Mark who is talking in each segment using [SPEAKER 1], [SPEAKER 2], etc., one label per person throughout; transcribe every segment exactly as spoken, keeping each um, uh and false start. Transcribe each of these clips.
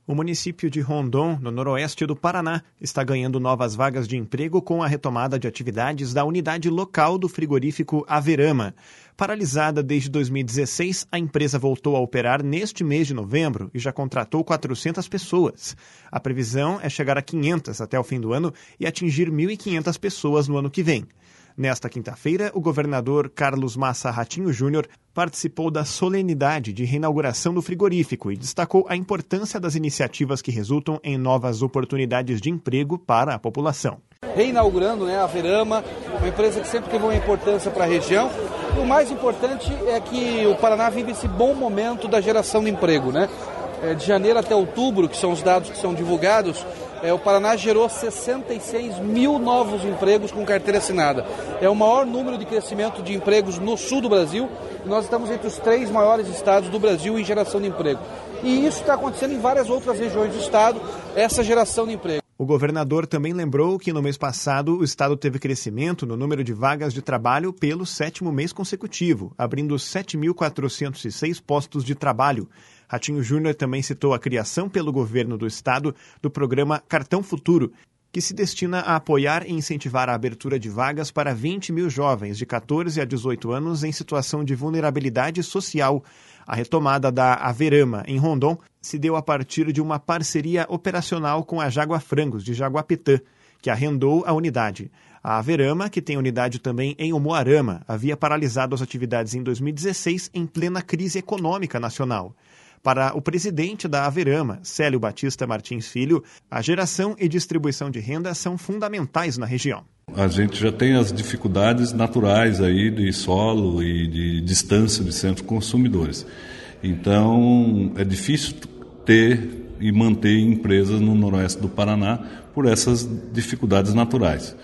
[SPEAKER 1] O município de Rondon, no noroeste do Paraná, está ganhando novas vagas de emprego com a retomada de atividades da unidade local do frigorífico Averama. Paralisada desde dois mil e dezesseis, a empresa voltou a operar neste mês de novembro e já contratou quatrocentas pessoas. A previsão é chegar a quinhentas até o fim do ano e atingir mil e quinhentas pessoas no ano que vem. Nesta quinta-feira, o governador Carlos Massa Ratinho Júnior participou da solenidade de reinauguração do frigorífico e destacou a importância das iniciativas que resultam em novas oportunidades de emprego para a população.
[SPEAKER 2] Reinaugurando, né, a Averama, uma empresa que sempre teve uma importância para a região. E o mais importante é que o Paraná vive esse bom momento da geração de emprego, né? De janeiro até outubro, que são os dados que são divulgados, é, o Paraná gerou sessenta e seis mil novos empregos com carteira assinada. É o maior número de crescimento de empregos no sul do Brasil. Nós estamos entre os três maiores estados do Brasil em geração de emprego. E isso está acontecendo em várias outras regiões do estado, essa geração de emprego.
[SPEAKER 1] O governador também lembrou que no mês passado o estado teve crescimento no número de vagas de trabalho pelo sétimo mês consecutivo, abrindo sete mil quatrocentos e seis postos de trabalho. Ratinho Júnior também citou a criação pelo governo do estado do programa Cartão Futuro, que se destina a apoiar e incentivar a abertura de vagas para vinte mil jovens de catorze a dezoito anos em situação de vulnerabilidade social. A retomada da Averama em Rondon se deu a partir de uma parceria operacional com a Jaguar Frangos de Jaguapitã, que arrendou a unidade. A Averama, que tem unidade também em Umuarama, havia paralisado as atividades em dois mil e dezesseis em plena crise econômica nacional. Para o presidente da Averama, Célio Batista Martins Filho, a geração e distribuição de renda são fundamentais na região.
[SPEAKER 3] A gente já tem as dificuldades naturais aí de solo e de distância de centros consumidores. Então, é difícil ter e manter empresas no noroeste do Paraná por essas dificuldades naturais.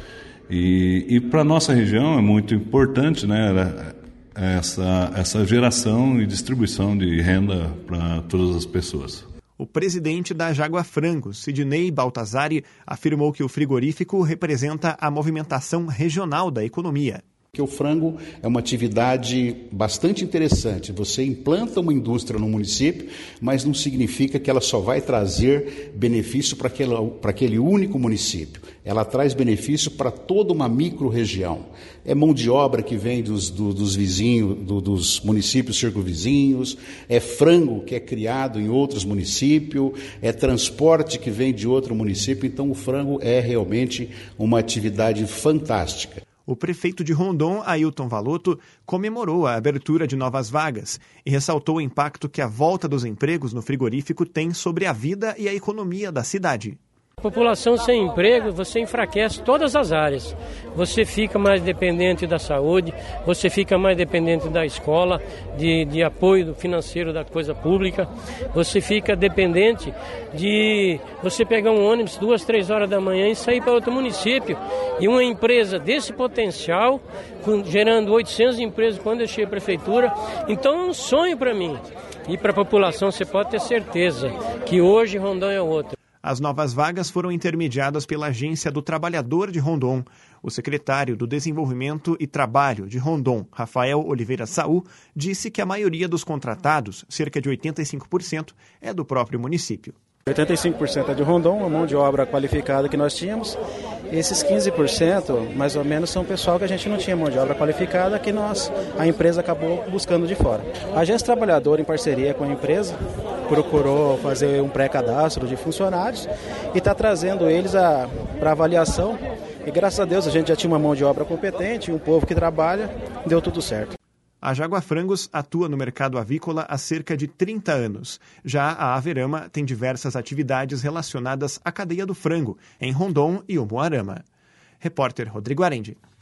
[SPEAKER 3] E, e para a nossa região é muito importante, né, essa, essa geração e distribuição de renda para todas as pessoas.
[SPEAKER 1] O presidente da Jaguar Frangos, Sidney Baltazari, afirmou que o frigorífico representa a movimentação regional da economia.
[SPEAKER 4] Porque o frango é uma atividade bastante interessante. Você implanta uma indústria no município, mas não significa que ela só vai trazer benefício para aquele, para aquele único município. Ela traz benefício para toda uma micro-região. É mão de obra que vem dos, do, dos vizinhos, do, dos municípios circunvizinhos, é frango que é criado em outros municípios, é transporte que vem de outro município. Então o frango é realmente uma atividade fantástica.
[SPEAKER 1] O prefeito de Rondon, Ailton Valotto, comemorou a abertura de novas vagas e ressaltou o impacto que a volta dos empregos no frigorífico tem sobre a vida e a economia da cidade.
[SPEAKER 5] População sem emprego, você enfraquece todas as áreas. Você fica mais dependente da saúde, você fica mais dependente da escola, de, de apoio financeiro da coisa pública. Você fica dependente de você pegar um ônibus duas, três horas da manhã e sair para outro município. E uma empresa desse potencial, com, gerando oitocentos empregos quando eu cheguei à prefeitura. Então é um sonho para mim. E para a população você pode ter certeza que hoje Rondon é outro.
[SPEAKER 1] As novas vagas foram intermediadas pela Agência do Trabalhador de Rondon. O secretário do Desenvolvimento e Trabalho de Rondon, Rafael Oliveira Saú, disse que a maioria dos contratados, cerca de oitenta e cinco por cento, é do próprio município.
[SPEAKER 6] oitenta e cinco por cento é de Rondon, a mão de obra qualificada que nós tínhamos. Esses quinze por cento, mais ou menos, são pessoal que a gente não tinha mão de obra qualificada, que nós, a empresa acabou buscando de fora. A Agência Trabalhadora, em parceria com a empresa, procurou fazer um pré-cadastro de funcionários e está trazendo eles para avaliação. E graças a Deus a gente já tinha uma mão de obra competente, um povo que trabalha, deu tudo certo.
[SPEAKER 1] A Jaguar Frangos atua no mercado avícola há cerca de trinta anos. Já a Averama tem diversas atividades relacionadas à cadeia do frango, em Rondon e Umuarama. Repórter Rodrigo Arendi.